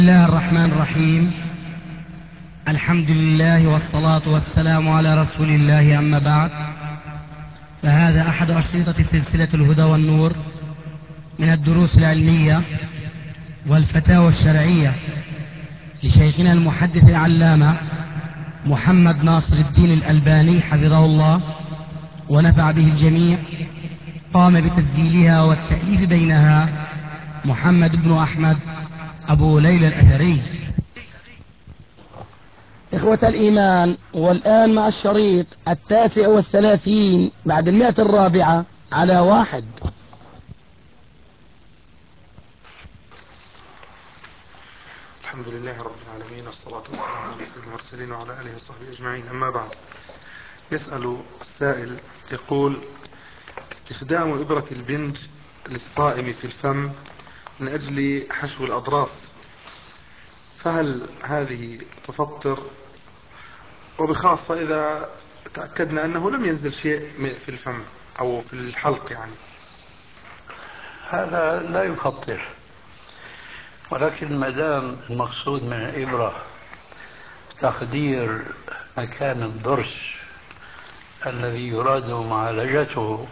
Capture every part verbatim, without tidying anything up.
بسم الله الرحمن الرحيم. الحمد لله والصلاة والسلام على رسول الله، أما بعد، فهذا أحد أشرطة سلسلة الهدى والنور من الدروس العلمية والفتاوى الشرعية لشيخنا المحدث العلامة محمد ناصر الدين الألباني حفظه الله ونفع به الجميع. قام بتسجيلها والتأليف بينها محمد بن أحمد أبو ليلى الأثري. إخوة الإيمان، والآن مع الشريط التاسع والثلاثين بعد المئة الرابعة على واحد. الحمد لله رب العالمين، والصلاة والسلام على سيد المرسلين وعلى آله وصحبه أجمعين، أما بعد. يسأل السائل يقول: استخدام إبرة البنج للصائم في الفم من أجل حشو الأضراس، فهل هذه تفطر؟ وبخاصة إذا تأكدنا أنه لم ينزل شيء في الفم أو في الحلق يعني. هذا لا يفطر، ولكن ما دام المقصود من الإبرة تخدير مكان الضرس الذي يراد معالجته،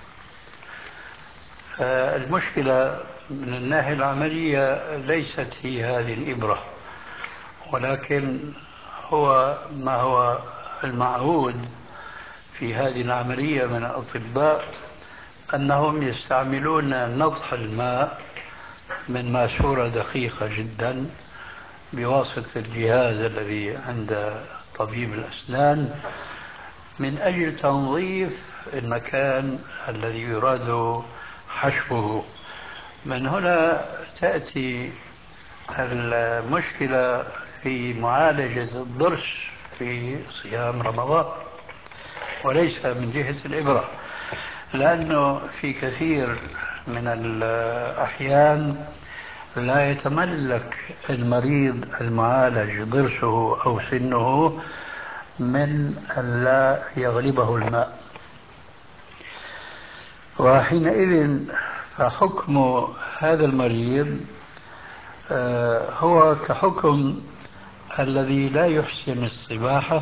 فالمشكلة من الناحية العملية ليست في هذه الإبرة، ولكن هو ما هو المعهود في هذه العملية من الأطباء أنهم يستعملون نضح الماء من ماسورة دقيقة جدا بواسطة الجهاز الذي عند طبيب الأسنان من أجل تنظيف المكان الذي يراد حشوه. من هنا تأتي المشكلة في معالجة الضرس في صيام رمضان، وليس من جهة الإبرة، لأنه في كثير من الأحيان لا يتملك المريض المعالج ضرسه أو سنه من أن لا يغلبه الماء، وحينئذ فحكم هذا المريض هو كحكم الذي لا يحسن السباحة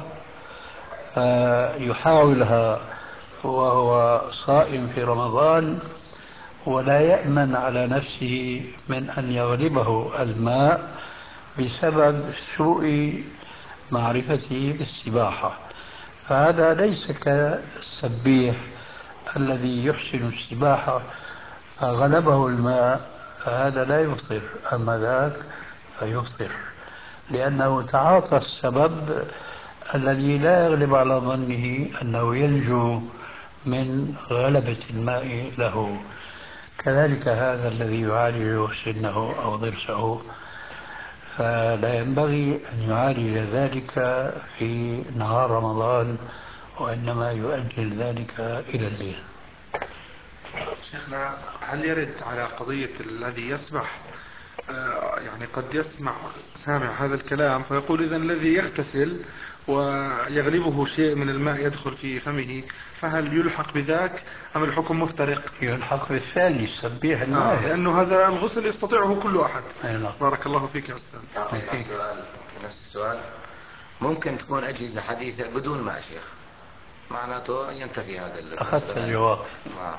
يحاولها وهو صائم في رمضان ولا يأمن على نفسه من أن يغلبه الماء بسبب سوء معرفته بالسباحة، فهذا ليس كالسبيح الذي يحسن السباحة فغلبه الماء، فهذا لا يفطر، أما ذاك فيفطر، لأنه تعاطى السبب الذي لا يغلب على ظنه أنه ينجو من غلبة الماء له. كذلك هذا الذي يعالج سنه أو ضرسه، فلا ينبغي أن يعالج ذلك في نهار رمضان، وإنما يؤجل ذلك إلى الليل. شيخنا، هل يرد على قضية الذي يسبح؟ آه يعني قد يسمع سامع هذا الكلام فيقول: إذا الذي يغتسل ويغلبه شيء من الماء يدخل في فمه، فهل يلحق بذاك أم الحكم مفترق؟ يلحق بالثاني السبيح آه الماهر، لأنه هذا الغسل يستطيعه كل أحد. أيضا. بارك الله فيك يا أستاذ. نفس السؤال نفس السؤال ممكن تكون أجهزة حديثة بدون ماء شيخ، معناته ينتفي هذا. أخذت الجواب. آه.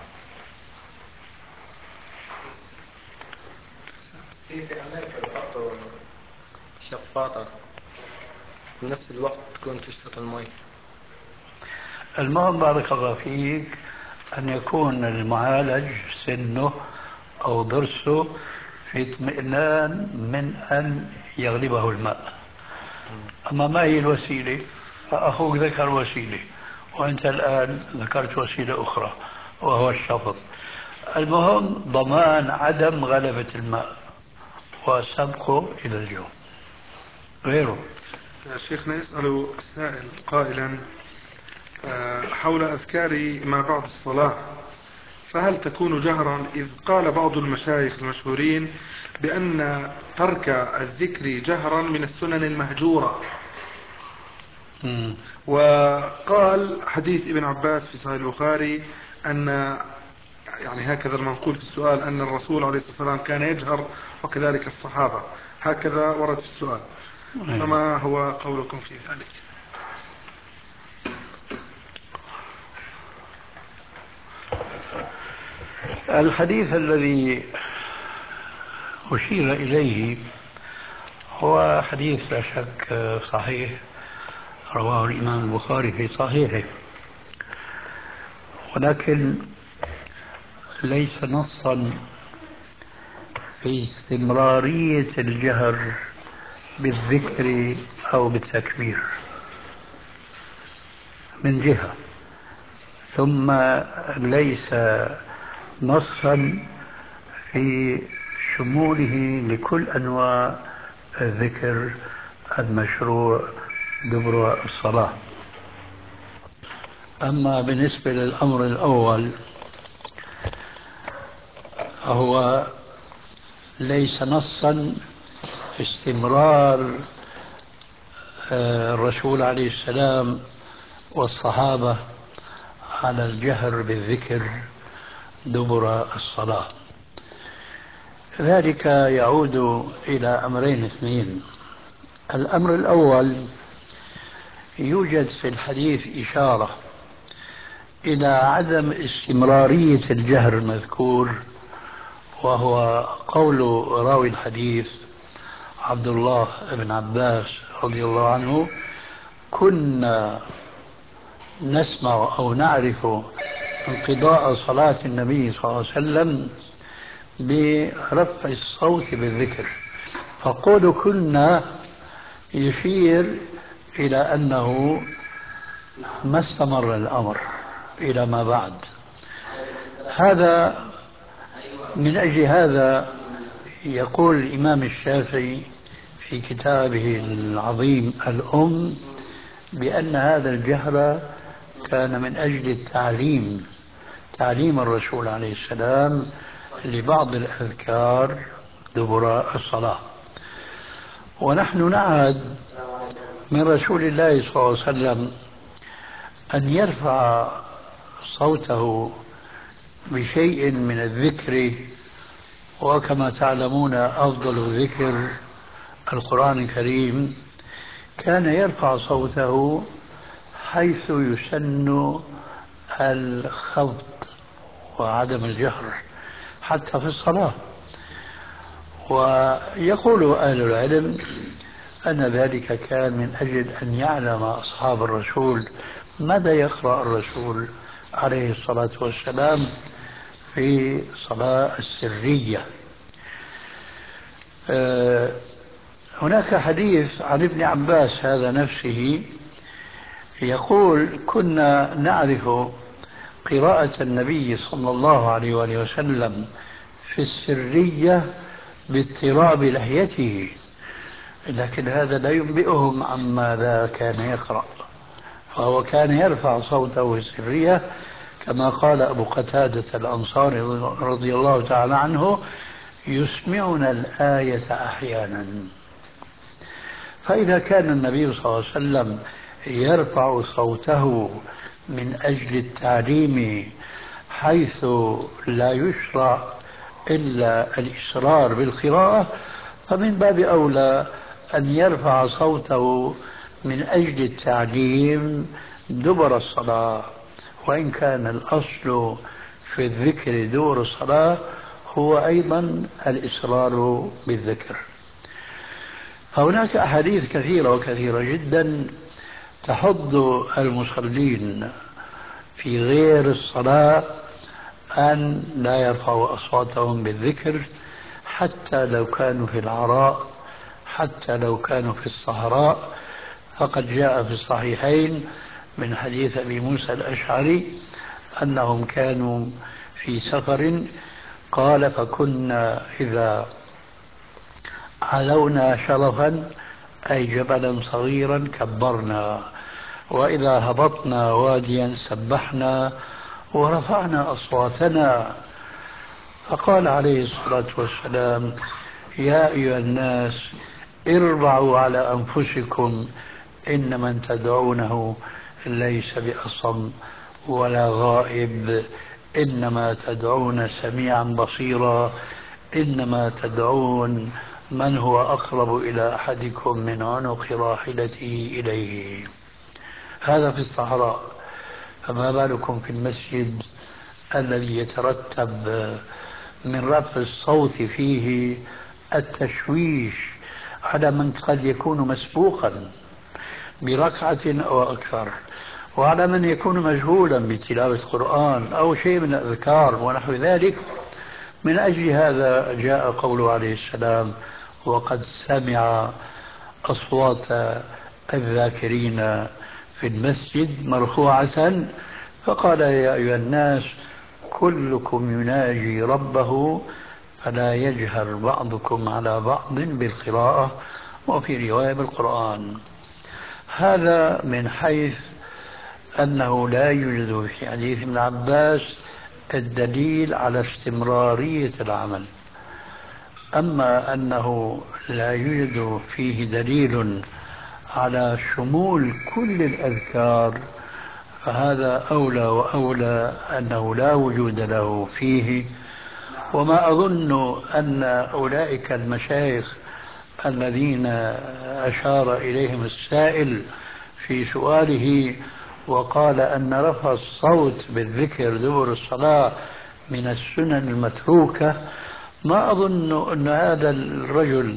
في في أمريكا بيحطوا شفاطة بنفس الوقت تكون تشفط المي. المهم بارك الله فيك أن يكون المعالج سنه أو ضرسه في اطمئنان من أن يغلبه الماء. أما ما هي الوسيلة؟ فأخوك ذكر وسيلة وأنت الآن ذكرت وسيلة أخرى وهو الشفط. المهم ضمان عدم غلبة الماء وسبقه إلى الجوف غيره. شيخنا، يسأل السائل قائلا: حول أذكار ما بعد الصلاة، فهل تكون جهرا؟ إذ قال بعض المشايخ المشهورين بأن ترك الذكر جهرا من السنن المهجورة. مم. وقال حديث ابن عباس في صحيح البخاري أن يعني هكذا المنقول في السؤال أن الرسول عليه الصلاة والسلام كان يجهر وكذلك الصحابة. هكذا ورد في السؤال، فما هو قولكم في ذلك؟ الحديث الذي أشير إليه هو حديث لا شك صحيح، رواه الإمام البخاري في صحيحه، ولكن ليس نصا في استمرارية الجهر بالذكر أو بالتكبير من جهة، ثم ليس نصا في شموله لكل أنواع الذكر المشروع دبر الصلاة. أما بالنسبة للأمر الأول فهو ليس نصا في استمرار الرسول عليه السلام والصحابة على الجهر بالذكر دبر الصلاة. ذلك يعود إلى أمرين اثنين. الأمر الأول، يوجد في الحديث إشارة إلى عدم استمرارية الجهر المذكور، وهو قول راوي الحديث عبد الله بن عباس رضي الله عنه: كنا نسمع أو نعرف انقضاء صلاة النبي صلى الله عليه وسلم برفع الصوت بالذكر. فقول كنا يشير إلى أنه ما استمر الأمر إلى ما بعد. هذا من أجل هذا يقول الإمام الشافعي في كتابه العظيم الأم بأن هذا الجهر كان من أجل التعليم، تعليم الرسول عليه السلام لبعض الأذكار دبر الصلاة. ونحن نعهد من رسول الله صلى الله عليه وسلم أن يرفع صوته بشيء من الذكر، وكما تعلمون أفضل الذكر القرآن الكريم، كان يرفع صوته حيث يسن الخفض وعدم الجهر حتى في الصلاة. ويقول أهل العلم أن ذلك كان من أجل أن يعلم أصحاب الرسول ماذا يقرأ الرسول عليه الصلاة والسلام في صلاة السرية. هناك حديث عن ابن عباس هذا نفسه يقول: كنا نعرف قراءة النبي صلى الله عليه وآله وسلم في السرية باضطراب لحيته، لكن هذا لا ينبئهم عما ذا كان يقرأ، فهو كان يرفع صوته السرية كما قال أبو قتادة الأنصاري رضي الله تعالى عنه: يسمعنا الآية أحيانا. فإذا كان النبي صلى الله عليه وسلم يرفع صوته من أجل التعليم حيث لا يشرع إلا الإصرار بالقراءة، فمن باب أولى أن يرفع صوته من أجل التعليم دبر الصلاة، وإن كان الأصل في الذكر دبر الصلاة هو أيضا الإصرار بالذكر. فهناك أحاديث كثيرة وكثيرة جدا تحض المصلين في غير الصلاة أن لا يرفعوا أصواتهم بالذكر، حتى لو كانوا في العراء، حتى لو كانوا في الصحراء. فقد جاء في الصحيحين من حديث أبي موسى الأشعري أنهم كانوا في سفر، قال: فكنا إذا علونا شرفا أي جبلا صغيرا كبرنا، وإذا هبطنا واديا سبحنا ورفعنا أصواتنا. فقال عليه الصلاة والسلام: يا أيها الناس اربعوا على أنفسكم، إن من تدعونه ليس بأصم ولا غائب، إنما تدعون سميعا بصيرا، إنما تدعون من هو أقرب إلى أحدكم من عنق راحلته إليه. هذا في الصحراء، فما بالكم في المسجد الذي يترتب من رفع الصوت فيه التشويش على من قد يكون مسبوقا بركعة أو أكثر، وعلى من يكون مشغولا بتلاوة القرآن أو شيء من الأذكار ونحو ذلك. من أجل هذا جاء قوله عليه السلام: وقد سمع أصوات الذاكرين في المسجد مرفوعة، فقال: يا أيها الناس كلكم يناجي ربه فلا يجهر بعضكم على بعض بالقراءة، وفي رواية بالقرآن. هذا من حيث أنه لا يوجد في حديث ابن عباس الدليل على استمرارية العمل. أما أنه لا يوجد فيه دليل على شمول كل الأذكار فهذا أولى وأولى أنه لا وجود له فيه. وما أظن أن أولئك المشايخ الذين أشار إليهم السائل في سؤاله وقال أن رفع الصوت بالذكر دبر الصلاة من السنن المتروكة، ما أظن أن هذا الرجل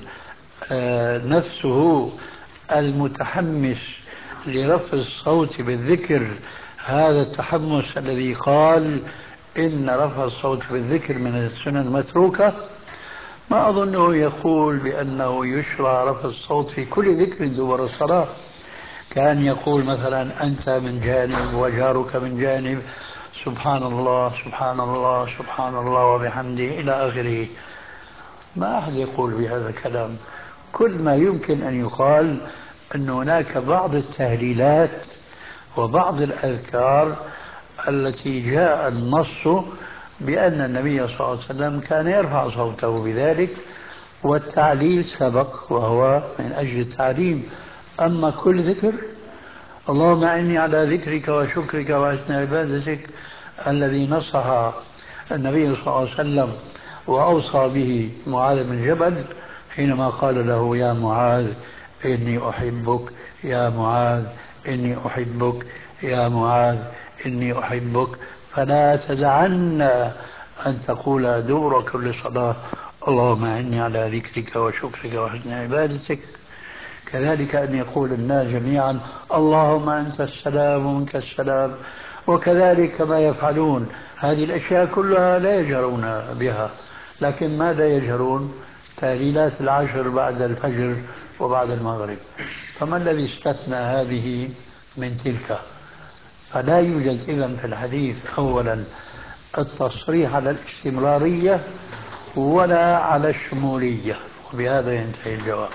نفسه المتحمس لرفع الصوت بالذكر هذا التحمس الذي قال إن رفع الصوت بالذكر من السنن المتروكة، ما أظنه يقول بأنه يشرع رفع الصوت في كل ذكر دبر الصلاة. كان يقول مثلا أنت من جانب وجارك من جانب، سبحان الله سبحان الله سبحان الله وبحمده إلى آخره. ما أحد يقول بهذا الكلام. كل ما يمكن أن يقال أن هناك بعض التهليلات وبعض الأذكار التي جاء النص بأن النبي صلى الله عليه وسلم كان يرفع صوته بذلك، والتعليل سبق وهو من أجل التعليم. أما كل ذكر، اللهم أعني على ذكرك وشكرك وحسن عبادتك الذي نصح النبي صلى الله عليه وسلم وأوصى به معاذ بن جبل حينما قال له: يا معاذ إني أحبك، يا معاذ إني أحبك، يا معاذ إني أحبك، فلا تدعن أن تقول دبر كل صلاة: اللهم أعني على ذكرك وشكرك وحسن عبادتك. كذلك أن يقول الناس جميعا: اللهم أنت السلام ومنك السلام. وكذلك ما يفعلون هذه الأشياء كلها لا يجهرون بها، لكن ماذا يجهرون؟ تهليلات العشر بعد الفجر وبعد المغرب. فما الذي استثنى هذه من تلك؟ فلا يوجد إذن في الحديث أولا التصريح على الاستمرارية ولا على الشمولية. وبهذا ينتهي الجواب.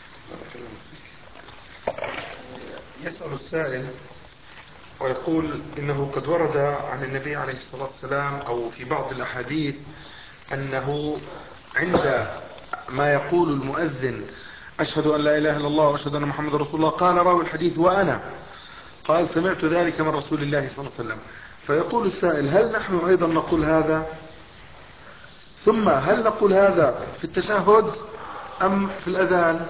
يسأل السائل ويقول إنه قد ورد عن النبي عليه الصلاة والسلام أو في بعض الأحاديث أنه عند ما يقول المؤذن: أشهد أن لا إله إلا الله وأشهد أن محمد رسول الله، قال راوي الحديث: وأنا قال سمعت ذلك من رسول الله صلى الله عليه وسلم. فيقول السائل: هل نحن أيضا نقول هذا؟ ثم هل نقول هذا في التشهد أم في الأذان؟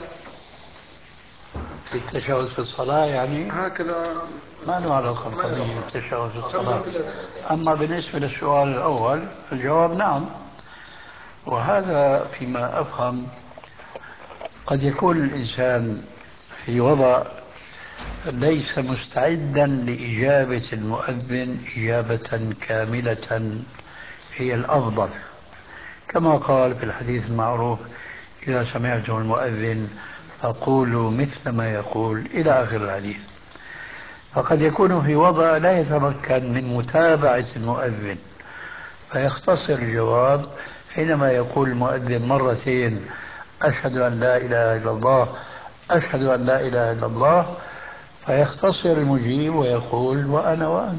في التشهد في الصلاة يعني هكذا ما له علاقة بقضية التشهد في الصلاة. أما بالنسبة للسؤال الأول الجواب نعم. وهذا فيما أفهم قد يكون الإنسان في وضع ليس مستعدا لإجابة المؤذن إجابة كاملة هي الأفضل، كما قال في الحديث المعروف: إذا سمعتم المؤذن فقولوا مثل ما يقول إلى آخر الحديث. فقد يكون في وضع لا يتمكن من متابعة المؤذن فيختصر الجواب حينما يقول المؤذن مرتين: أشهد أن لا إله إلا الله، أشهد أن لا إله إلا الله، فيختصر المجيب ويقول: وأنا وأنا.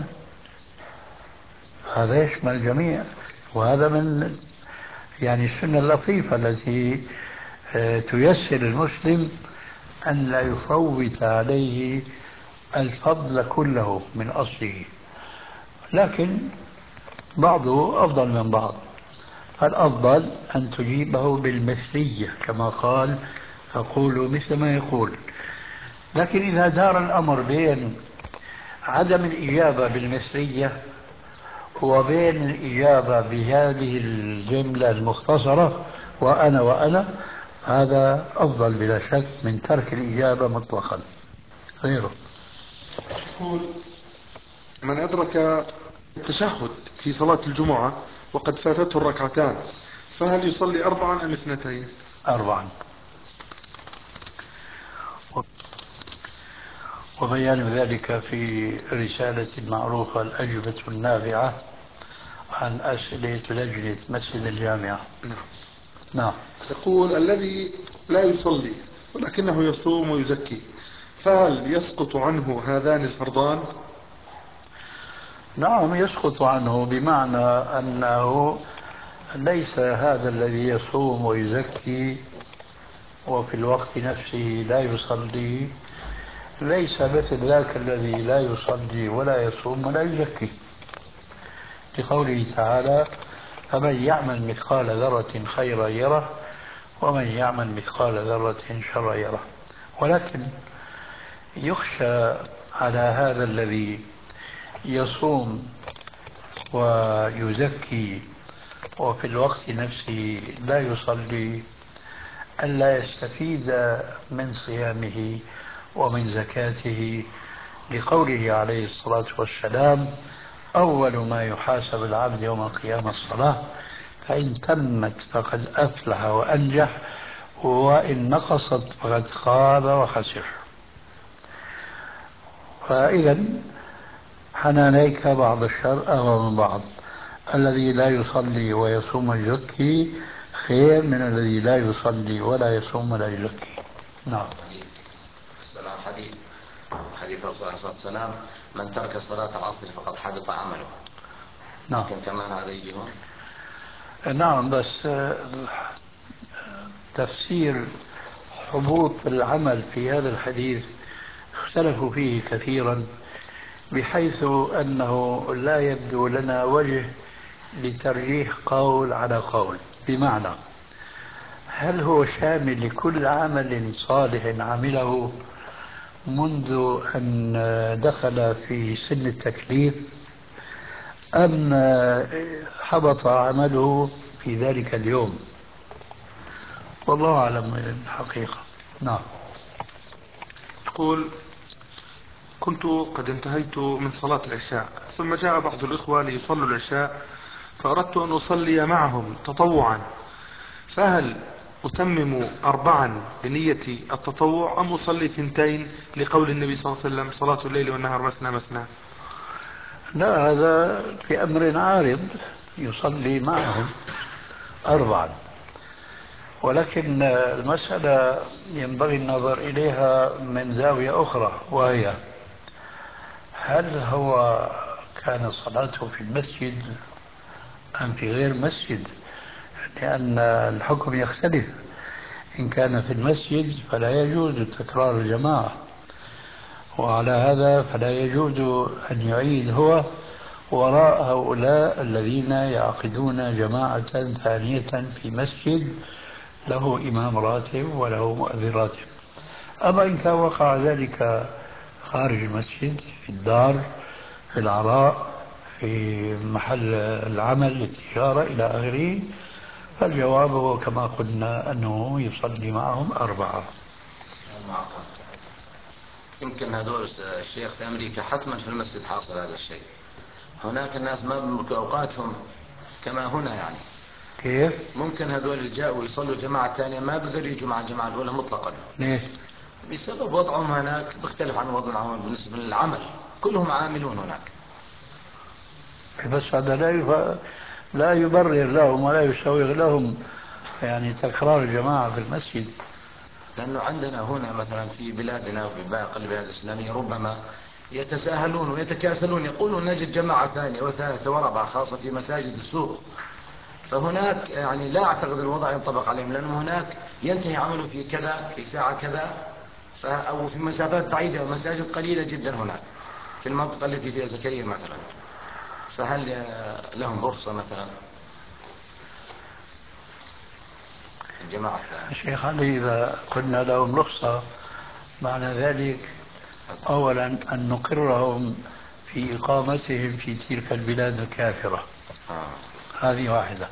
هذا يشمل الجميع، وهذا من يعني السنة اللطيفة التي تيسر المسلم أن لا يفوت عليه الفضل كله من أصله، لكن بعضه أفضل من بعض. فالأفضل أن تجيبه بالمثلية كما قال فقولوا مثل ما يقول. لكن إذا دار الأمر بين عدم الإجابة بالمثلية وبين الإجابة بهذه الجملة المختصرة وأنا وأنا، هذا أفضل بلا شك من ترك الإجابة مطلقا. غيره يقول: من أدرك التشهد في صلاة الجمعة وقد فاتته الركعتان فهل يصلي أربعا أم اثنتين؟ أربعا. وبيان ذلك في رسالة معروفة الأجوبة النافعة عن أسئلة لجنة مسجد الجامعة. نعم. نعم. يقول: الذي لا يصلي ولكنه يصوم ويزكي فهل يسقط عنه هذان الفرضان؟ نعم يسقط عنه، بمعنى أنه ليس هذا الذي يصوم ويزكي وفي الوقت نفسه لا يصلي ليس مثل ذاك الذي لا يصلي ولا يصوم ولا يزكي، لقوله تعالى: فمن يعمل مثقال ذرة خيرا يره ومن يعمل مثقال ذرة شرا يره. ولكن يخشى على هذا الذي يصوم ويزكي وفي الوقت نفسه لا يصلي ألا يستفيد من صيامه ومن زكاته، لقوله عليه الصلاة والسلام: أول ما يحاسب العبد يوم القيامة الصلاة، فإن تمت فقد أفلح وأنجح وإن نقصت فقد خاب وخسر. فإذا حنانيك بعض الشر أغلى من بعض. الذي لا يصلي ويصوم ويزكي خير من الذي لا يصلي ولا يصوم ولا يزكي. نعم. السلام. حديث حديث الرسول عليه الصلاة والسلام: من ترك صلاة العصر فقد حبط عمله. نعم. ممكن كمان هذا يجي هون؟ نعم، بس تفسير حبوط العمل في هذا الحديث اختلفوا فيه كثيرا، بحيث أنه لا يبدو لنا وجه لترجيح قول على قول. بمعنى، هل هو شامل لكل عمل صالح عمله منذ أن دخل في سن التكليف، أم حبط عمله في ذلك اليوم؟ والله أعلم الحقيقة. نعم. يقول: كنت قد انتهيت من صلاة العشاء ثم جاء بعض الإخوة ليصلوا العشاء فأردت أن أصلي معهم تطوعا، فهل أتمم أربعا بنية التطوع أم أصلي ثنتين لقول النبي صلى الله عليه وسلم: صلاة الليل والنهار مثنى مثنى؟ لا، هذا في أمر عارض، يصلي معهم أربعا، ولكن المسألة ينبغي النظر إليها من زاوية أخرى، وهي: هل هو كان صلاته في المسجد أم في غير مسجد؟ لأن الحكم يختلف. إن كان في المسجد فلا يجوز تكرار الجماعة، وعلى هذا فلا يجوز أن يعيد هو وراء هؤلاء الذين يعقدون جماعة ثانية في مسجد له إمام راتب وله مؤذن راتب. أما إن كان وقع ذلك خارج المسجد، في الدار، في العراء، في محل العمل، التجارة إلى آخره، فالجواب هو كما قلنا أنه يصلي معهم أربعة. يمكن هذول الشيخ في أمريكا حتما في المسجد حاصل هذا الشيء. هناك الناس ما بيملكوا أوقاتهم كما هنا يعني. كيف؟ ممكن هذول اللي جاءوا يصلوا جماعة ثانية ما بيقدروا يجوا مع الجماعة الأولى مطلقا. ليش؟ بسبب وضعهم هناك بيختلف عن وضعهم بالنسبة للعمل، كلهم عاملون هناك. بس هذا لا يف... لا يبرر لهم ولا يسوغ لهم يعني تكرار الجماعة في المسجد. لأنه عندنا هنا مثلا في بلادنا وفي باقي البلاد الإسلامية ربما يتساهلون ويتكاسلون، يقولون نجد جماعة ثانية وثالثة ورابعة، خاصة في مساجد السوق. فهناك يعني لا أعتقد الوضع ينطبق عليهم، لأنه هناك ينتهي عمله في كذا، في ساعة كذا، أو في مسافات بعيدة ومساجد قليلة جدا هناك في المنطقة التي فيها زكريا مثلا. فهل لهم رخصة مثلا؟ الجماعة الثانية. شيخ علي، إذا قلنا لهم رخصة معنى ذلك أولا أن نقرهم في إقامتهم في تلك البلاد الكافرة. آه. هذه واحدة.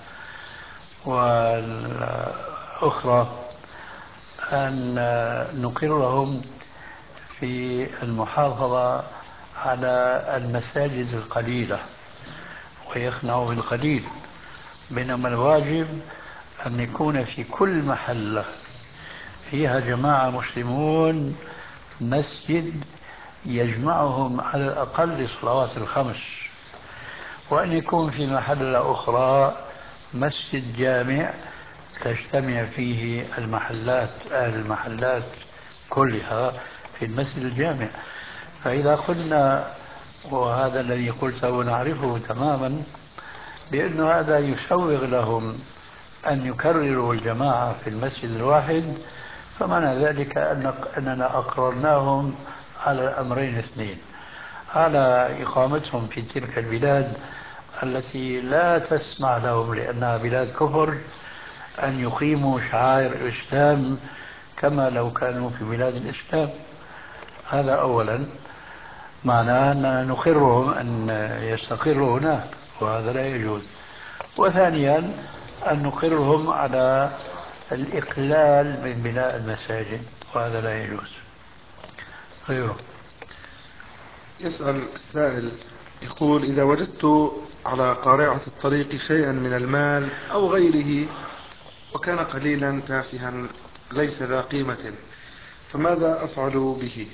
والأخرى أن نقرهم في المحافظة على المساجد القليلة ويقنعوا بالقليل، بينما الواجب أن يكون في كل محلة فيها جماعة مسلمون مسجد يجمعهم على الأقل صلوات الخمس، وأن يكون في محلة أخرى مسجد جامع تجتمع فيه المحلات أهل المحلات كلها في المسجد الجامع. فإذا قلنا، وهذا الذي قلته نعرفه تماما، بأن هذا يسوغ لهم أن يكرروا الجماعة في المسجد الواحد، فمعنى ذلك أننا أقررناهم على الأمرين الاثنين: على إقامتهم في تلك البلاد التي لا تسمح لهم لأنها بلاد كفر أن يقيموا شعائر الإسلام كما لو كانوا في بلاد الإسلام. هذا أولا، معناه أننا نقرهم أن يستقروا هناك، وهذا لا يجوز. وثانيا أن نقرهم على الإقلال من بناء المساجد، وهذا لا يجوز. غيره. يسأل السائل يقول: إذا وجدت على قارعة الطريق شيئا من المال أو غيره وكان قليلا تافها ليس ذا قيمة، فماذا أفعل به؟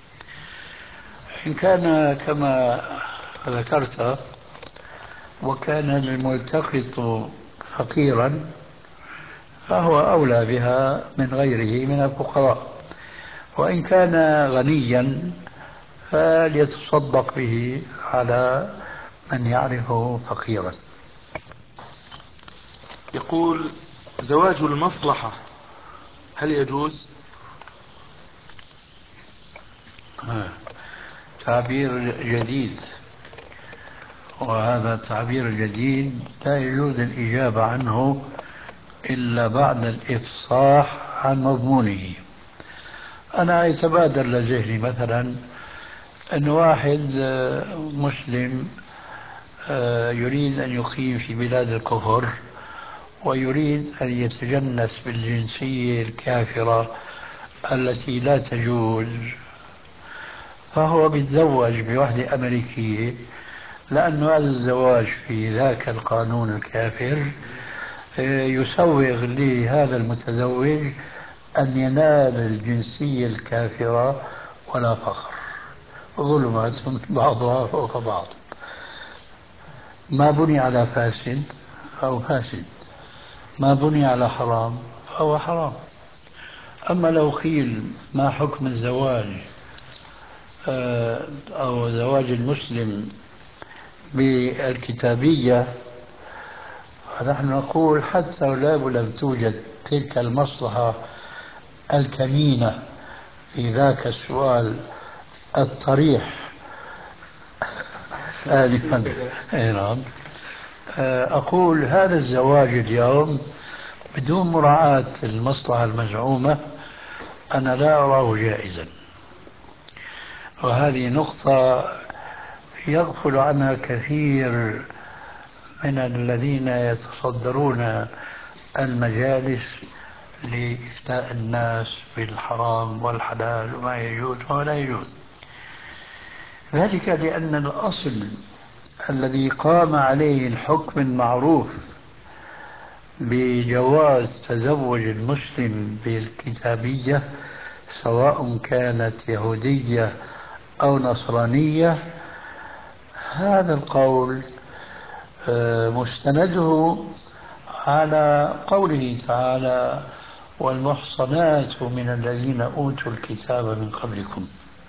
إن كان كما ذكرت وكان الملتقط فقيرا فهو أولى بها من غيره من الفقراء، وإن كان غنيا فليتصدق به على من يعرفه فقيرا. يقول: زواج المصلحة هل يجوز؟ تعبير جديد، وهذا التعبير الجديد لا يجوز الإجابة عنه إلا بعد الإفصاح عن مضمونه. أنا يتبادر لذهني مثلا أن واحد مسلم يريد أن يقيم في بلاد الكفر ويريد أن يتجنس بالجنسية الكافرة التي لا تجوز، فهو بيتزوج بوحدة أمريكية، لأن هذا الزواج في ذاك القانون الكافر يسوغ لهذا المتزوج أن ينال الجنسية الكافرة ولا فخر، ظلمات بعضها فوق بعض. ما بني على فاسد فهو فاسد، ما بني على حرام فهو حرام. أما لو قيل ما حكم الزواج أو زواج المسلم بالكتابية، فنحن نقول حتى لو لم توجد تلك المصلحة الكمينة في ذاك السؤال الطريح آنفا، نعم، أقول هذا الزواج اليوم بدون مراعاة المصلحة المزعومة أنا لا أراه جائزا. وهذه نقطة يغفل عنها كثير من الذين يتصدرون المجالس لإفتاء الناس بالحرام والحلال وما يجوز وما لا يجوز. ذلك لأن الأصل الذي قام عليه الحكم المعروف بجواز تزوج المسلم بالكتابية سواء كانت يهودية أو نصرانية، هذا القول مستنده على قوله تعالى: والمحصنات من الذين أوتوا الكتاب من قبلكم.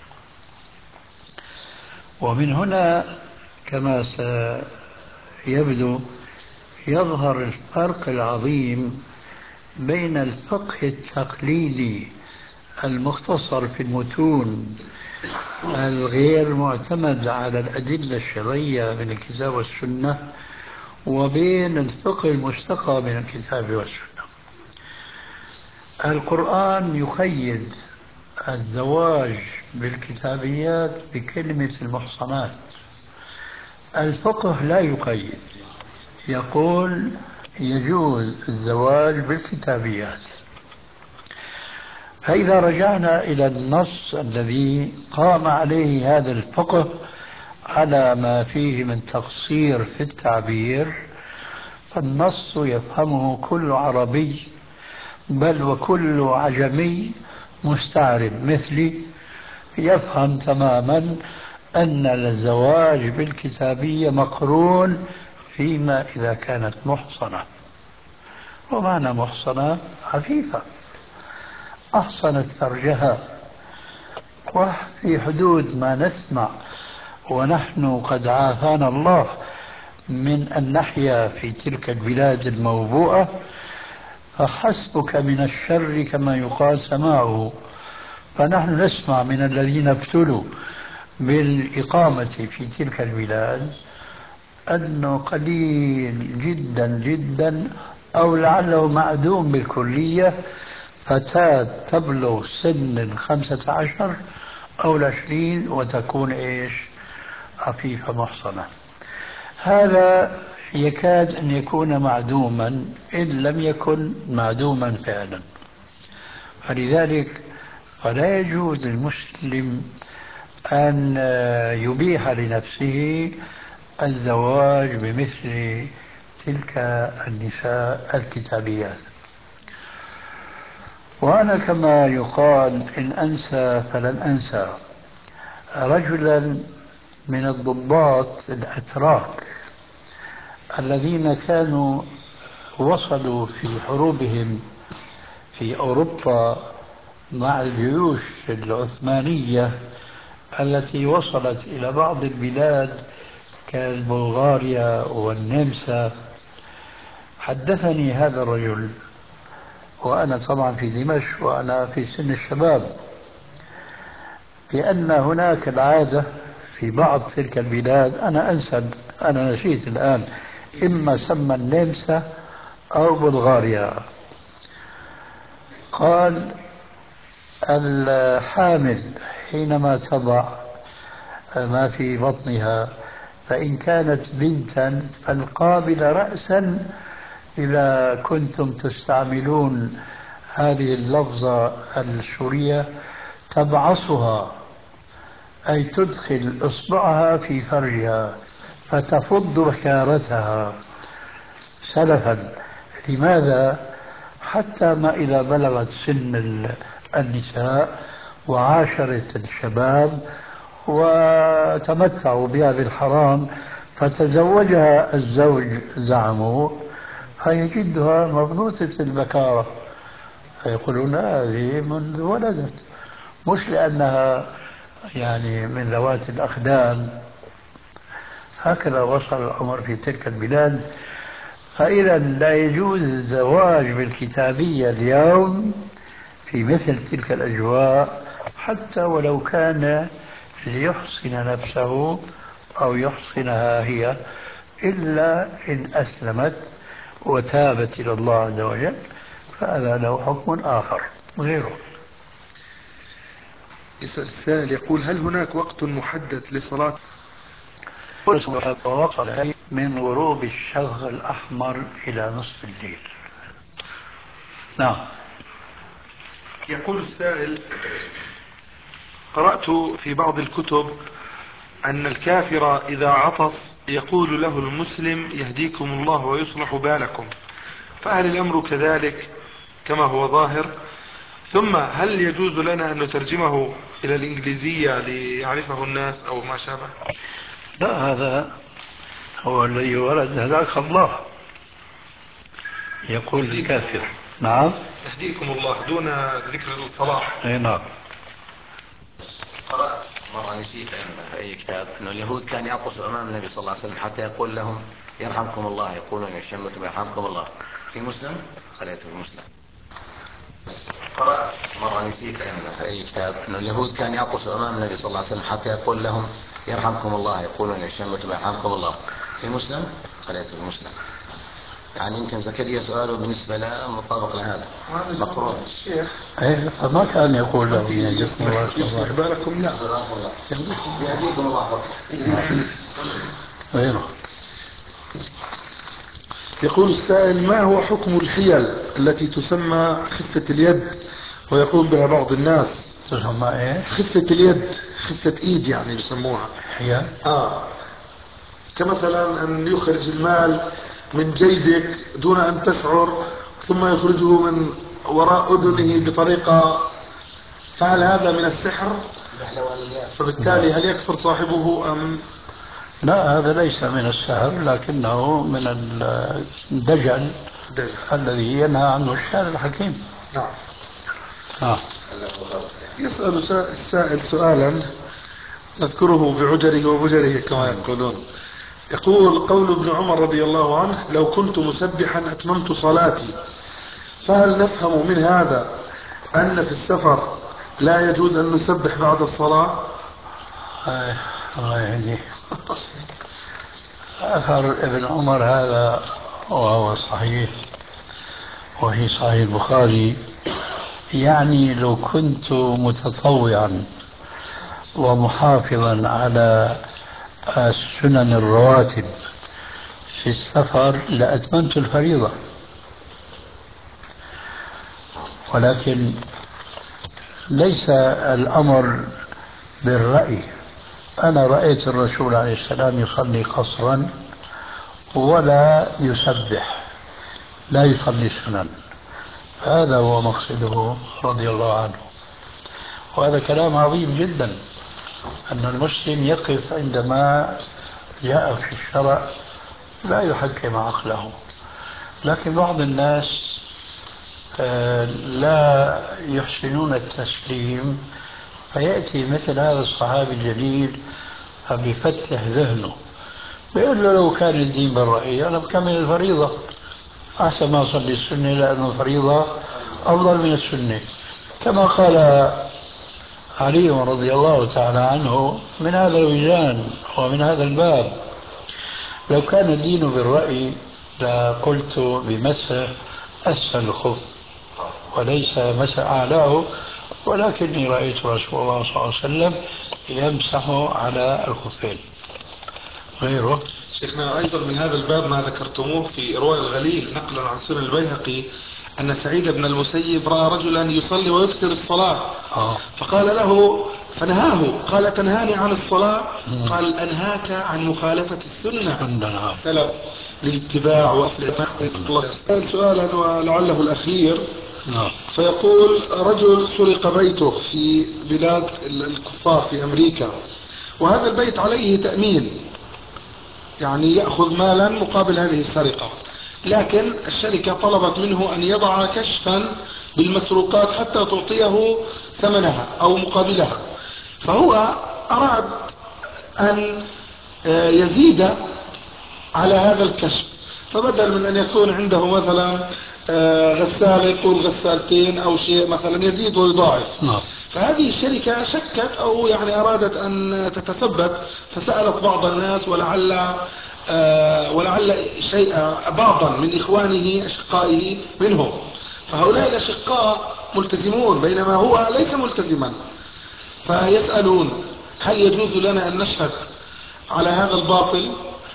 ومن هنا كما سيبدو يظهر الفرق العظيم بين الفقه التقليدي المختصر في المتون الغير معتمد على الأدلة الشرعية من الكتاب والسنة وبين الفقه المستقى من الكتاب والسنة. القرآن يقيد الزواج بالكتابيات بكلمة المحصنات. الفقه لا يقيد، يقول يجوز الزواج بالكتابيات. فإذا رجعنا إلى النص الذي قام عليه هذا الفقه على ما فيه من تقصير في التعبير، فالنص يفهمه كل عربي، بل وكل عجمي مستعرب مثلي يفهم تماما أن الزواج بالكتابية مقرون فيما إذا كانت محصنة. ومعنى محصنة عفيفة، أحصنت فرجها، وفي حدود ما نسمع، ونحن قد عافانا الله من أن نحيا في تلك البلاد الموبوءة، فحسبك من الشر كما يقال سماعه. فنحن نسمع من الذين ابتلوا بالإقامة في تلك البلاد أنه قليل جدا جدا أو لعله معدوم بالكلية فتاة تبلغ سن الخمسة عشر أو العشرين وتكون إيش؟ عفيفة محصنة. هذا يكاد أن يكون معدوما إن لم يكن معدوما فعلا. فلذلك فلا يجوز للمسلم أن يبيح لنفسه الزواج بمثل تلك النساء الكتابيات. وأنا كما يقال إن أنسى فلن أنسى رجلا من الضباط الأتراك الذين كانوا وصلوا في حروبهم في أوروبا مع الجيوش العثمانية التي وصلت إلى بعض البلاد كبلغاريا والنمسا. حدثني هذا الرجل وأنا طبعا في دمشق وأنا في سن الشباب بأن هناك العادة في بعض تلك البلاد، أنا أنسى، أنا نسيت الآن، إما سمى النمسا أو بلغاريا، قال الحامل حينما تضع ما في بطنها فإن كانت بنتا فالقابل رأسا إذا كنتم تستعملون هذه اللفظة السورية تبعصها، أي تدخل إصبعها في فرجها فتفض بكارتها سلفا. لماذا؟ حتى ما إذا بلغت سن النساء وعاشرت الشباب وتمتعوا بها بالحرام فتزوجها الزوج زعموا فيجدها مبنوطة البكارة، فيقولون هذه منذ ولدت، مش لأنها يعني من ذوات الأقدام. هكذا وصل الأمر في تلك البلاد. فإذا لا يجوز الزواج بالكتابية اليوم في مثل تلك الأجواء حتى ولو كان ليحصن نفسه أو يحصنها هي، إلا إن أسلمت وتابت إلى الله عز وجل فهذا له حكم آخر غيره. السائل يقول هل هناك وقت محدد لصلاة؟ من غروب الشفق الأحمر إلى نصف الليل. نعم. يقول السائل قرأت في بعض الكتب أن الكافر إذا عطس يقول له المسلم يهديكم الله ويصلح بالكم، فهل الأمر كذلك كما هو ظاهر؟ ثم هل يجوز لنا أن نترجمه إلى الإنجليزية ليعرفه الناس أو ما شابه؟ لا، هذا هو الذي ورد هداك الله، يقول الكافر. نعم، يهديكم الله دون ذكر الصلاة. اي نعم. قرأت مرة نسيت في أي كتاب أنه اليهود كان يعطسوا أمام النبي صلى الله عليه وسلم حتى يقول لهم يرحمكم الله، يقولون يشمتم يرحمكم الله. في مسلم، خليته في مسلم. قرأت مرة نسيت في أي كتاب أنه اليهود كان يعطسوا أمام النبي صلى الله عليه وسلم حتى يقول لهم يرحمكم الله، يقولون يشمتم يرحمكم الله. في مسلم، خليته في مسلم. يعني يمكن زكريا سؤاله بالنسبة له مطابق لهذا مقرون. الشيخ إيه فما كان يقول له يصلح يصلح بالكم. لا يهديكم الله. غيره. يقول السائل: ما هو حكم الحيل التي تسمى خفة اليد ويقوم بها بعض الناس؟ تسمى ايه؟ خفة اليد، خفة ايد يعني بيسموها. حيل؟ اه كمثلا ان يخرج المال من جيبك دون ان تشعر ثم يخرجه من وراء اذنه بطريقة، فهل هذا من السحر؟ فبالتالي هل يكفر صاحبه ام؟ لا، هذا ليس من السحر، لكنه من الدجل دجل الذي ينهى عنه الشارع الحكيم. نعم. آه. يسأل السائل سؤالا نذكره بعجره وبجره كما يقولون. يقول: قول ابن عمر رضي الله عنه: لو كنت مسبحا أتممت صلاتي، فهل نفهم من هذا أن في السفر لا يجوز أن نسبح بعد الصلاة؟ آه. الله يهديه. أثر ابن عمر هذا وهو صحيح وفي صحيح البخاري، يعني لو كنت متطوعا ومحافظا على السنن الرواتب في السفر لأتممت الفريضة، ولكن ليس الأمر بالرأي. أنا رأيت الرسول عليه السلام يصلي قصرا ولا يسبح، لا يصلي السنن، هذا هو مقصده رضي الله عنه. وهذا كلام عظيم جدا، أن المسلم يقف عندما جاء في الشرع لا يحكم عقله. لكن بعض الناس لا يحسنون التسليم، فيأتي مثل هذا الصحابي الجليل بيفتح ذهنه، بيقول له لو كان الدين بالرأي أنا بكمل الفريضة، أحسن ما أصلي السنة لأن الفريضة أفضل من السنة. كما قال علي رضي الله تعالى عنه من هذا الوجدان ومن هذا الباب: لو كان الدين بالرأي لقلت بمسح أسفل الخف وليس مسح أعلاه، ولكني رأيت رسول الله صلى الله عليه وسلم يمسح على الخفين. غيره. شيخنا أيضا من هذا الباب ما ذكرتموه في إرواء الغليل نقلا عن سنن البيهقي أن سعيد بن المسيب رأى رجلا يصلي ويكثر الصلاة آه. فقال له فنهاه، قال: تنهاني عن الصلاة؟ قال: أنهاك عن مخالفة السنة. تلف للاتباع وأصل الله. سؤالا ولعله الأخير. نعم. فيقول: رجل سرق بيته في بلاد الكفار في أمريكا، وهذا البيت عليه تأمين، يعني يأخذ مالا مقابل هذه السرقة، لكن الشركة طلبت منه أن يضع كشفا بالمسروقات حتى تعطيه ثمنها أو مقابلها، فهو أراد أن يزيد على هذا الكشف، فبدل من أن يكون عنده مثلا غسالة يقول غسالتين أو شيء مثلا، يزيد ويضاعف. فهذه الشركة شكت أو يعني أرادت أن تتثبت، فسألت بعض الناس ولعل ولعل شيء بعضا من إخوانه أشقائه منهم، فهؤلاء الأشقاء ملتزمون بينما هو ليس ملتزما، فيسألون: هل يجوز لنا أن نشهد على هذا الباطل؟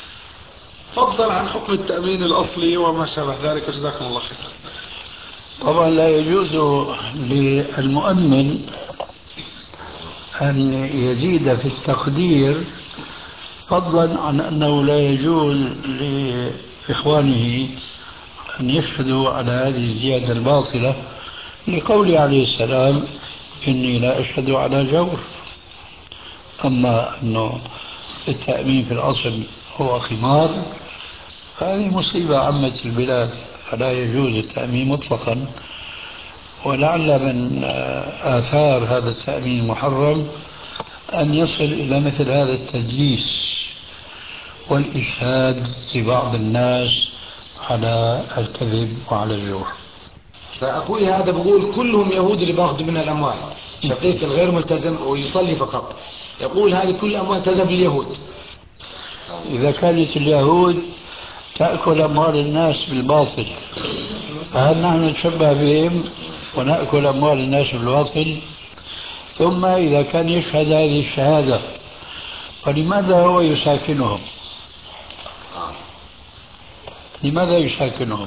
فضلا عن حكم التأمين الأصلي وما شابه ذلك، جزاكم الله خير. طبعا لا يجوز للمؤمن أن يزيد في التقدير، فضلا عن أنه لا يجوز لإخوانه أن يشهدوا على هذه الزيادة الباطلة، لقوله عليه السلام: إني لا أشهد على جور. أما أنه التأمين في الأصل هو خمار، هذه مصيبة عمت البلاد، فلا يجوز التأمين مطلقا. ولعل من آثار هذا التأمين المحرم أن يصل إلى مثل هذا التدليس والإشهاد لبعض الناس على الكذب وعلى الجور. فأخوي هذا بقول كلهم يهود اللي باخذوا منها الأموال، شقيق الغير ملتزم ويصلي فقط، يقول هذه كل الأموال تذهب لليهود. إذا كانت اليهود تأكل أموال الناس بالباطل، فهل نحن نتشبه بهم ونأكل أموال الناس بالباطل؟ ثم إذا كان يشهد هذه الشهادة فلماذا هو يساكنهم؟ لماذا يساكنهم؟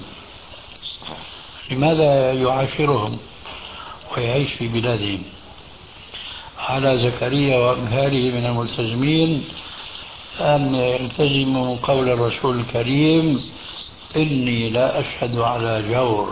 لماذا يعاشرهم ويعيش في بلادهم؟ على زكريا وأمثاله من الملتزمين أن يلتزموا قول الرسول الكريم: إني لا أشهد على جور.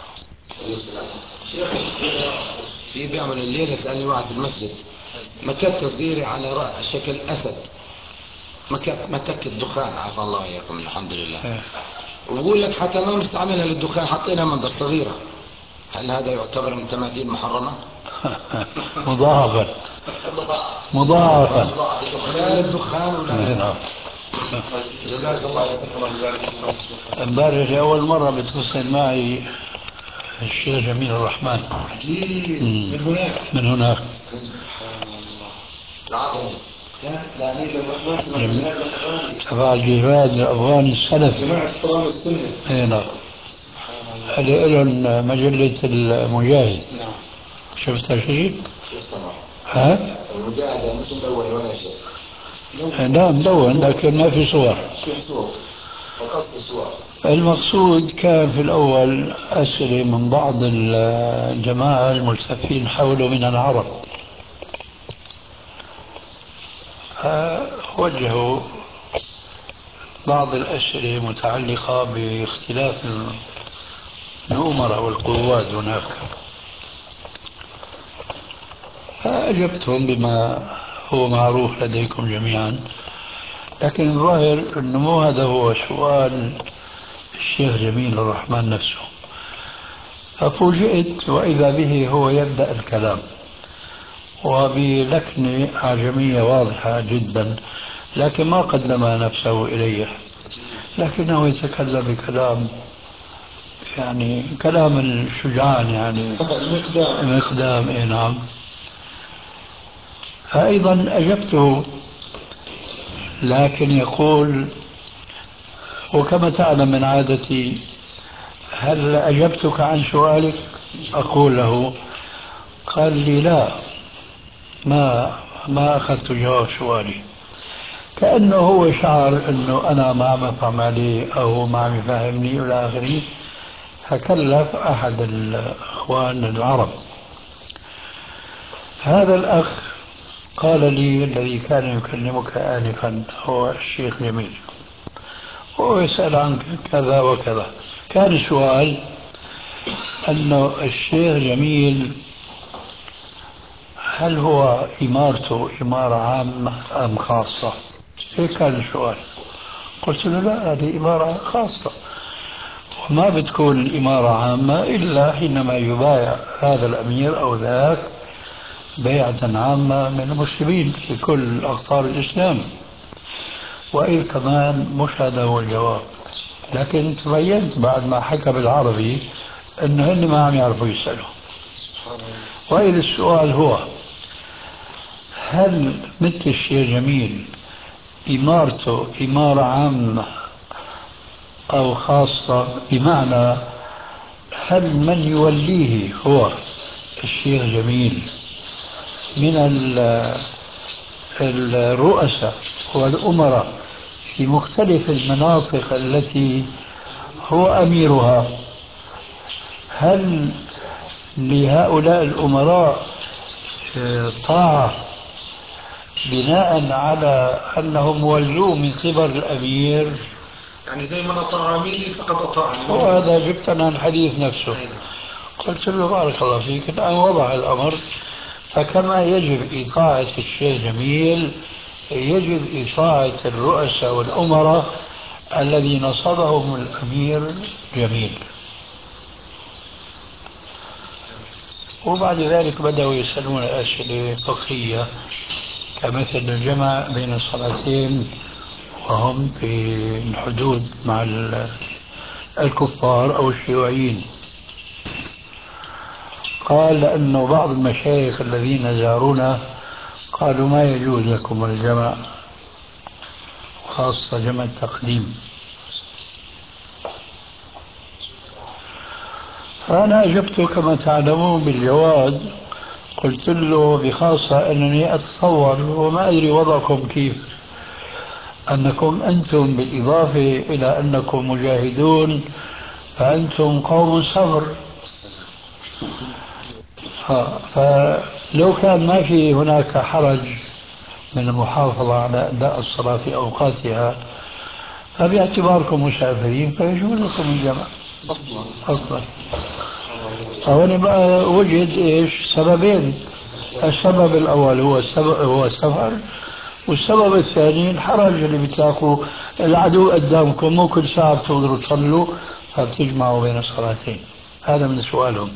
في بيعمل الليل يسألني واحد في المسجد مكت تصديري على رأس شكل أسد، مكت مكت الدخان عافى الله وإياكم الحمد لله، ويقول لك حتى ما مستعملها للدخان حطينا منطقة صغيرة، هل هذا يعتبر من تماثيل محرمة؟ مضاعفة مضاعفة للدخان ولا جزاك الله خيرا. امبارح لأول مرة بيتصل معي الشيخ جميل الرحمن من هناك من هناك. العظم لا لا نيل الرحمن تبع الجهاد الأفغاني السلفي جماعة القرآن والسنة. اي نعم. هذا لهم مجلة المجاهد. نعم. شفت شيء؟ شفت طبعا. ها؟ المجاهد مش مدون ولا شيء. لا مدون لكن ما في صور. في صور. القصد صور. المقصود كان في الأول أسئلة من بعض الجماعة الملتفين حوله من العرب، فوجهوا بعض الأسئلة متعلقة باختلاف الأمراء والقوات هناك، فأجبتهم بما هو معروف لديكم جميعا. لكن الظاهر أنه مو هذا هو سؤال الشيخ جميل الرحمن نفسه، ففوجئت وإذا به هو يبدأ الكلام وبلكنة أعجمية واضحة جدا، لكن ما قدم نفسه إليه، لكنه يتكلم بكلام يعني كلام الشجعان يعني مقدام مقدام إيه نعم. فأيضا أجبته، لكن يقول: وكما تعلم من عادتي، هل أجبتك عن سؤالك؟ أقول له. قال لي: لا، ما ما أخذت جواب سؤالي. كأنه هو شعر أنه أنا ما عم أفهم عليه أو ما عم يفهمني إلى آخره، فكلف أحد الأخوان العرب. هذا الأخ قال لي: الذي كان يكلمك آنفا هو الشيخ جميل، هو يسأل عنك كذا وكذا. كان السؤال أنه الشيخ جميل هل هو إمارته إمارة عامة أم خاصة؟ هيك كان السؤال. قلت له: لا، هذه إمارة خاصة، وما بتكون الإمارة عامة إلا حينما يبايع هذا الأمير أو ذاك بيعة عامة من المسلمين في كل أقطار الإسلام. وإذ كمان مش هذا هو الجواب، لكن تبينت بعد ما حكى بالعربي أنه هن ما عم يعرفوا يسألوا. وإذ السؤال هو: هل مثل الشيخ جميل إمارته إمارة عامة أو خاصة؟ بمعنى هل من يوليه هو الشيخ جميل من الرؤساء والأمراء في مختلف المناطق التي هو أميرها، هل لهؤلاء الأمراء طاعة بناء على أنهم ولوا من قبل الأمير؟ يعني زي ما أطاع أميري فقد أطاعني. وهذا جبتنا عن الحديث نفسه. قلت له: بارك الله فيك، الآن وضح الأمر، فكما يجب إطاعة الشيخ جميل يجب إطاعة الرؤساء والأمراء الذي نصبهم الأمير جميل. وبعد ذلك بدأوا يسألون أسئلة فقهية كمثل الجمع بين الصلاتين وهم في الحدود مع الكفار أو الشيوعيين. قال أنه بعض المشايخ الذين زارونا قالوا: ما يجوز لكم الجمع، خاصة جمع التقديم. فأنا أجبت كما تعلمون بالجواز، قلت له بخاصة أنني أتصور وما أدري وضعكم كيف، أنكم أنتم بالإضافة إلى أنكم مجاهدون فأنتم قوم صبر. فلو كان ما في هناك حرج من المحافظة على أداء الصلاة في أوقاتها فباعتباركم مسافرين فيجوز لكم الجمع أصلا أصلا. فهنا بقى وجد إيش سببين، السبب الأول هو السبب هو السفر، والسبب الثاني الحرج اللي بتلاقوا العدو قدامكم مو كل ساعة بتقدروا تصلوا فبتجمعوا بين الصلاتين. هذا من سؤالهم.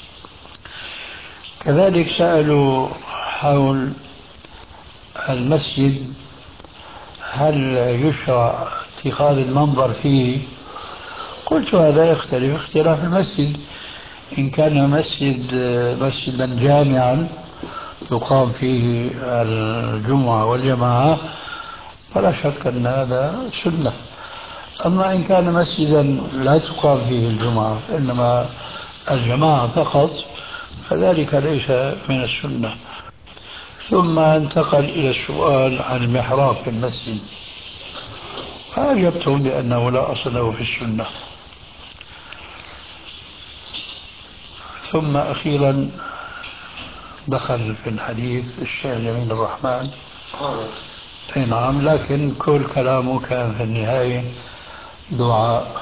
كذلك سألوا حول المسجد هل يشرع اتخاذ المنبر فيه؟ قلت هذا يختلف اختلاف المسجد. إن كان مسجد مسجدا جامعا تقام فيه الجمعة والجماعة فلا شك أن هذا سنة. أما إن كان مسجدا لا تقام فيه الجمعة إنما الجماعة فقط فذلك ليس من السنة. ثم انتقل إلى السؤال عن المحراب في المسجد، فأجبتهم بأنه لا أصل له في السنة. ثم أخيرا دخل في الحديث الشيخ جميل الرحمن. أي نعم، لكن كل كلامه كان في النهاية دعاء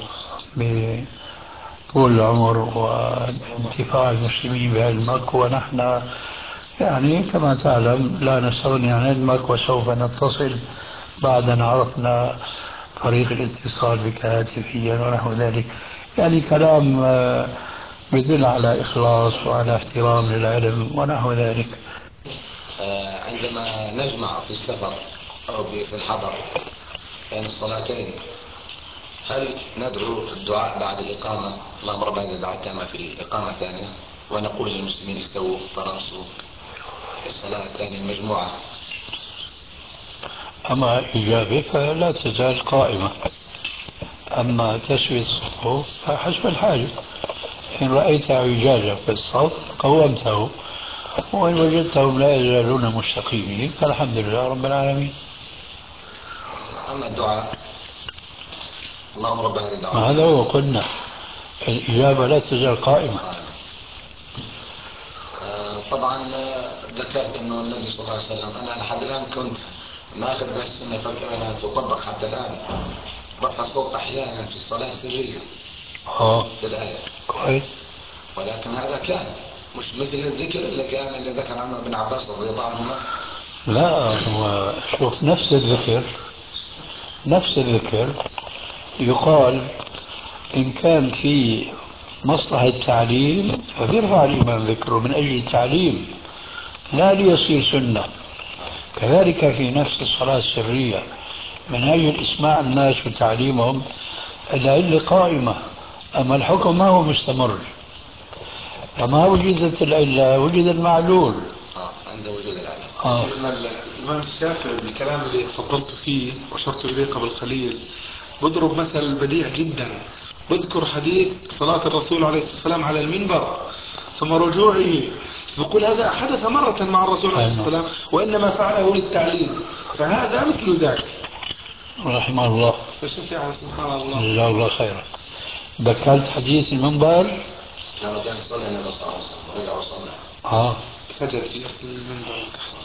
بطول العمر وانتفاع المسلمين بعلمك، ونحن يعني كما تعلم لا نستغني عن علمك وسوف نتصل بعد أن عرفنا طريق الاتصال بك هاتفيا ونحو ذلك. يعني كلام يدل على إخلاص وعلى احترام للعلم ونحو ذلك. عندما نجمع في السفر أو في الحضر بين الصلاتين هل ندعو الدعاء بعد الإقامة اللهم رب هذه الدعوة التامة في الإقامة الثانية ونقول للمسلمين استووا تراصوا في الصلاة الثانية مجموعة؟ أما إجابة فلا تزال قائمة. أما تسوية الصفوف فحسب الحاجة، إن رأيت اعوجاجا في الصف قومته، وإن وجدتهم لا يزالون مستقيمين فالحمد لله رب العالمين. أما الدعاء اللهم رب هذه الدعوة هذا هو قلنا الإجابة لا تزال قائمة. آه طبعا ذكرت أنه النبي صلى الله عليه وسلم أنا لحد الآن كنت ماخذ بها السنة فكرة تطبق حتى الآن، رفع صوت أحيانا في الصلاة السرية اه بالآية كويس. ولكن هذا كان مش مثل الذكر اللي كان اللي ذكر عنه ابن عباس رضي الله عنهما. لا هو شوف نفس الذكر نفس الذكر يقال إن كان في مصلحة التعليم فبيرفع الإمام ذكره من أجل التعليم لا ليصير سنة. كذلك في نفس الصلاة السرية من أجل إسماع الناس وتعليمهم العلة قائمة، أما الحكم ما هو مستمر. فما وجدت العلة وجد المعلول. اه عند وجود العلة. آه. الإمام الشافعي بالكلام اللي تفضلت فيه وأشرت إليه قبل قليل بضرب مثل بديع جدا، بذكر حديث صلاة الرسول عليه الصلاة والسلام على المنبر ثم رجوعه، يقول هذا حدث مرة مع الرسول عليه الصلاة والسلام وإنما فعله للتعليم، فهذا مثل ذاك. رحمه الله. فشفع سبحان الله. جزاه الله خيرا. ذكرت حديث المنبر. لما كان يصلي النبي صلى الله عليه وسلم رجع وصلى اه سجد في أصل المنبر تحت.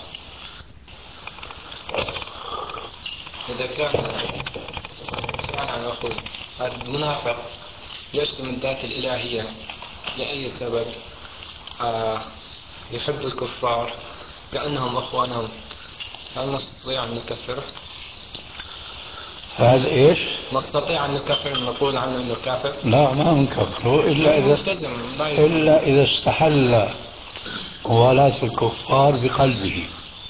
إذا كان سؤال عن أخوي المنافق يشتم الذات الإلهية لأي سبب، آه يحب الكفار كأنهم أخوانهم، هل نستطيع أن نكفره؟ هذا ايش؟ نستطيع أن نكفر نقول عنه أنه كافر؟ لا ما نكفره إلا إذا ملتزم ما يفعل. إلا إذا استحل موالاة الكفار بقلبه،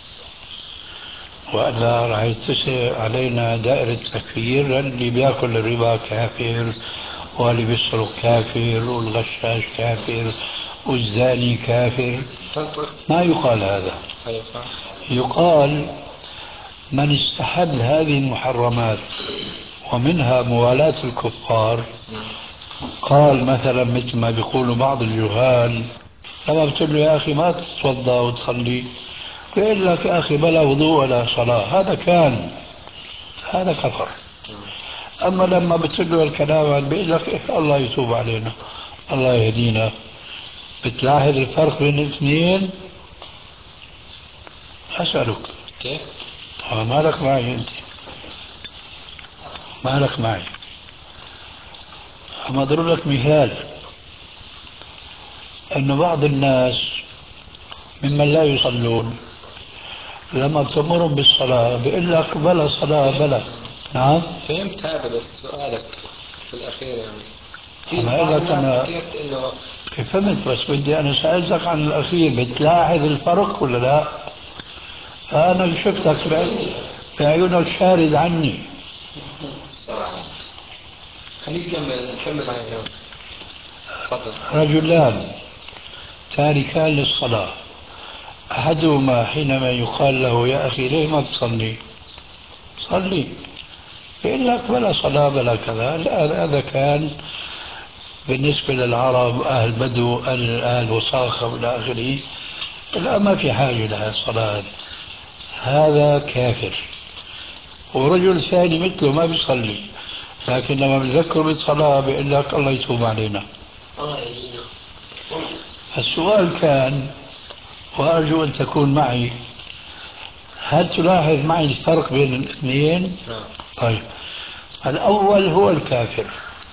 وإلا راح يتسع علينا دائرة تكفير. اللي بياكل الربا كافر، واللي بيسرق كافر، والغشاش كافر، والزاني كافر. ما يقال هذا. يقال من استحل هذه المحرمات ومنها موالاة الكفار قال مثلا مثل ما بيقولوا بعض الجهال، لما بتقول له يا أخي ما تتوضأ وتصلي، بيقول لك يا أخي بلا وضوء ولا صلاة، هذا كان هذا كفر. أما لما بتقول له الكلام بيقول لك إيه الله يتوب علينا الله يهدينا. بتلاحظ الفرق بين الاثنين؟ أسألك كيف؟ ما لك معي أنت، ما لك معي. أما أضرب لك مثال، أن بعض الناس ممن لا يصلون لما تأمرهم بالصلاة بيقول لك بلا صلاة بلا. نعم فهمت هذا، بس سؤالك في الأخير يعني في أنا بعض أقول لك الناس أنا حكيت إنه فهمت، بس بدي أنا سألتك عن الأخير، بتلاحظ الفرق ولا لا؟ أنا شفتك بعيونك شارد عني. خليك نكمل نكمل معي هون. تفضل. رجلان تاركان للصلاة، أحدهما حينما يقال له يا أخي ليه ما تصلي؟ صلي، يقول لك بلا صلاة بلا كذا. لا، هذا كان بالنسبة للعرب أهل بدو أهل, أهل وصاخة وإلى آخره، لا ما في حاجة لها الصلاة، هذا كافر. ورجل ثاني مثله ما بيصلي، لكن لما بنذكر بالصلاة بيقول لك الله يتوب علينا. السؤال كان، وأرجو أن تكون معي، هل تلاحظ معي الفرق بين الاثنين؟ طيب، الأول هو الكافر،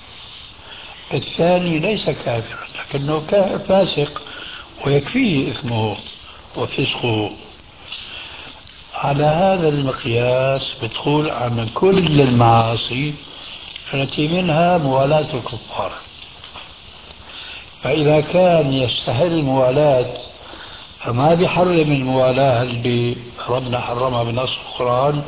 الثاني ليس كافرا لكنه فاسق ويكفيه إثمه وفسقه. على هذا المقياس بتقول عن كل المعاصي التي منها موالاة الكفار، فإذا كان يستحل الموالاة فما بيحرم الموالاة اللي ربنا حرمها بنص القرآن،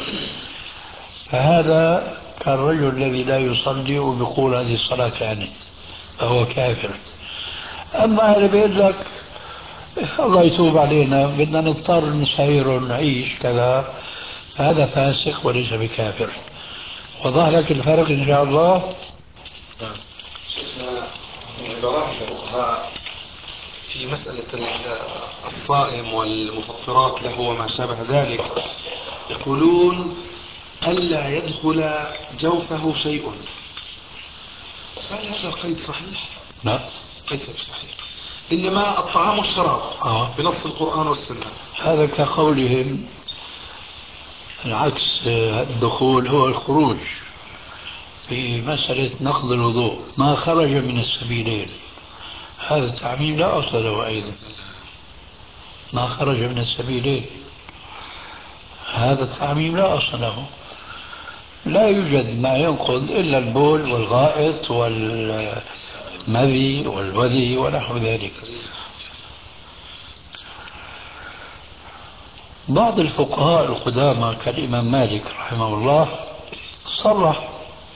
فهذا كالرجل الذي لا يصلي وبيقول هذه الصلاة كانت، فهو كافر. أما اللي بيقول لك الله يتوب علينا بدنا نضطر نسير ونعيش كذا، هذا فاسق وليس بكافر. وضح لك الفرق إن شاء الله. شفنا عبارات الفقهاء في مسألة الصائم والمفطرات له وما شابه ذلك، يقولون ألا يدخل جوفه شيء. هل هذا القيد صحيح؟ لا، قيد صحيح، إنما الطعام والشراب آه. بنص القرآن والسنة. هذا كقولهم العكس، الدخول هو الخروج في مسألة نقض الوضوء، ما خرج من السبيلين، هذا التعميم لا أصل له أيضا، ما خرج من السبيلين هذا التعميم لا أصل له. لا يوجد ما ينقض إلا البول والغائط والمذي والودي ونحو ذلك. بعض الفقهاء القدامى كالإمام مالك رحمه الله صرح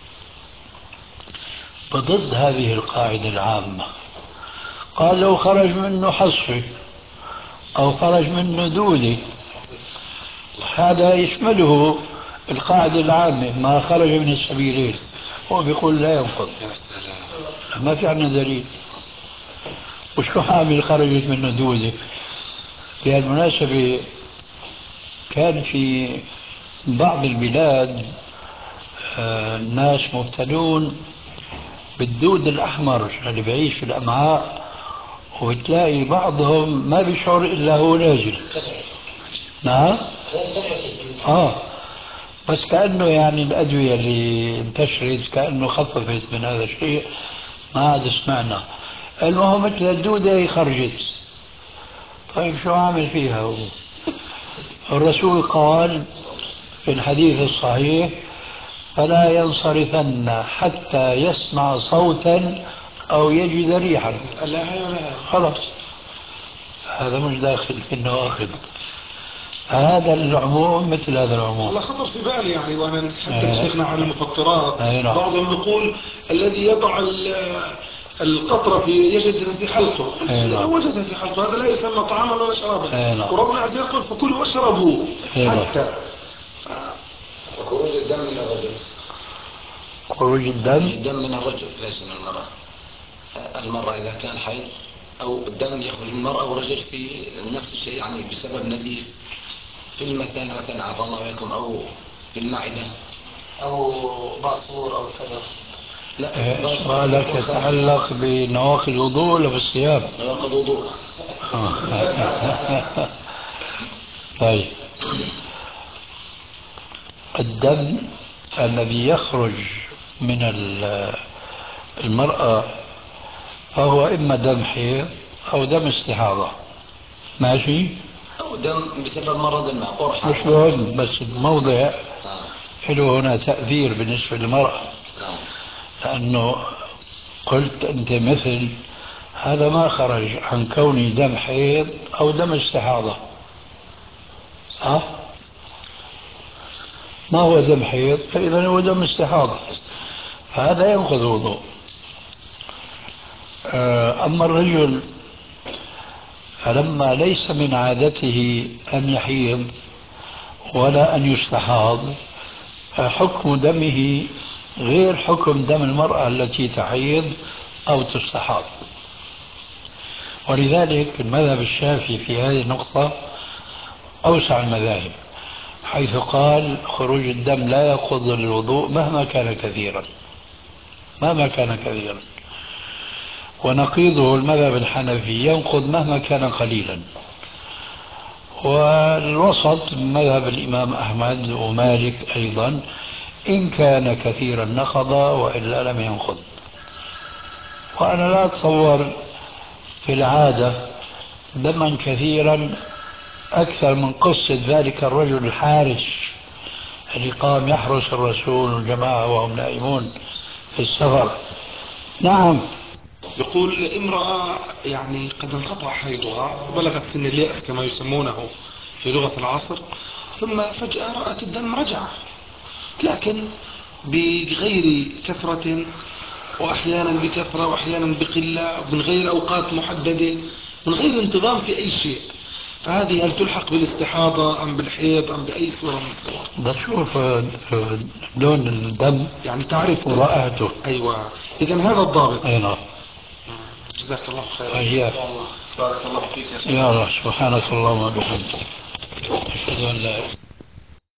بضد هذه القاعدة العامة، قال لو خرج منه حصفة أو خرج منه دودة هذا يشمله القاعدة العامة ما خرج من السبيلين، هو بيقول لا ينقض، ما في عندنا دليل. وشو حامل خرجت منه دودة؟ بالمناسبة كان في بعض البلاد آه ناس مبتلون بالدود الأحمر اللي بيعيش في الأمعاء، وبتلاقي بعضهم ما بيشعر إلا هو نازل. نعم آه بس كأنه يعني الأدوية اللي انتشرت كأنه خففت من هذا الشيء، ما عاد سمعنا. المهم مثل الدودة هي خرجت، طيب شو عامل فيها هو؟ الرسول قال في الحديث الصحيح فلا ينصرفن حتى يسمع صوتا أو يجد ريحا. لا هي ولا خلاص هذا مش داخل في النواقض، هذا العموم مثل هذا العموم. والله خطر في بالي يعني وانا نتحدث آه. شيخنا عن المفطرات، آه نعم. بعضهم يقول الذي يضع القطرة في يجدها في حلقه، آه إذا نعم. وجدها في حلقه هذا لا يسمى طعاما ولا شرابا. آه نعم. وربنا عز وجل يقول فكلوا واشربوا آه نعم. حتى وخروج الدم من الرجل. خروج الدم الدم من الرجل ليس من المرأة. المرأة إذا كان حيض أو الدم يخرج من المرأة والرجل في نفس الشيء، يعني بسبب نزيف في المثانة مثلا عفى الله عليكم، أو في المعدة أو باصور أو كذا. لا، سؤالك يتعلق بنواقض الوضوء ولا بالصيام؟ نواقض وضوء. طيب، الدم الذي يخرج من المرأة فهو إما دم حيض أو دم استحاضة، ماشي؟ أو دم بسبب مرض ما، قرحة. مش مهم، بس الموضع له هنا تأثير بالنسبة للمرأة، لأنه قلت أنت مثل هذا ما خرج عن كونه دم حيض أو دم استحاضة، صح؟ ما هو دم حيض فإذا هو دم استحاضة، فهذا ينقض الوضوء. أما الرجل فلما ليس من عادته أن يحيض ولا أن يستحاض، فحكم دمه غير حكم دم المرأة التي تحيض أو تستحاض. ولذلك المذهب الشافعي في هذه النقطة أوسع المذاهب، حيث قال خروج الدم لا يقض الوضوء مهما كان كثيرا، مهما كان كثيرا. ونقيضه المذهب الحنفي ينقض مهما كان قليلا. والوسط مذهب الإمام أحمد ومالك أيضا، إن كان كثيرا نقض وإلا لم ينقض. وأنا لا أتصور في العادة دما كثيرا أكثر من قصة ذلك الرجل الحارس اللي قام يحرس الرسول والجماعة وهم نائمون في السفر. نعم. يقول امرأة يعني قد انقطع حيضها وبلغت سن اليأس كما يسمونه في لغة العصر، ثم فجأة رأت الدم رجع، لكن بغير كثرة، وأحيانا بكثرة وأحيانا بقلة، من غير أوقات محددة، من غير انتظام في أي شيء. فهذه هل تلحق بالاستحاضة أم بالحيض أم بأي صورة من الصور؟ بشوف لون الدم يعني تعرف ورائحته. أيوة، إذا هذا الضابط. أي نعم. جزاك الله خيرا. إياك. بارك الله فيك يا يا الله، سبحانك اللهم وبحمدك، أشهد أن لا